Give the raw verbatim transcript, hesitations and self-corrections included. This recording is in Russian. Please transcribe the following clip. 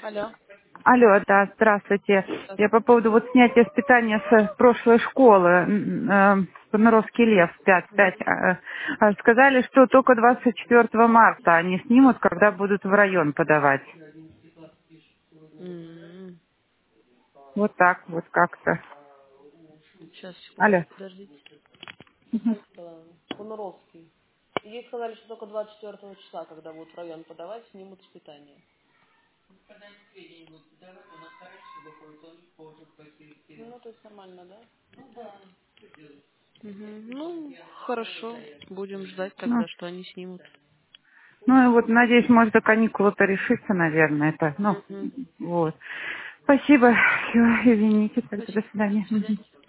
Алло. Алло, да, здравствуйте. Я по поводу вот снятия с питания с прошлой школы, м, э, Панаровский лев, пять пять. э, э, Сказали, что только двадцать четвёртого марта они снимут, когда будут в район подавать. М, Вот так вот как-то. Сейчас, секунду, Алло. подождите. Мгм. Как сказала? Кунуровский. Ей сказали, что только двадцать четвёртого числа, когда будут в район подавать, снимут испытания. Ну, то есть нормально, да? Мгм. Ну, хорошо. Будем ждать Ну, тогда, что они снимут. ну и вот, надеюсь, может, до каникулы-то решится, наверное, это. Ну, Мгм. вот. Спасибо. Всё, извините, тогда до Спасибо. свидания. До Мгм. свидания.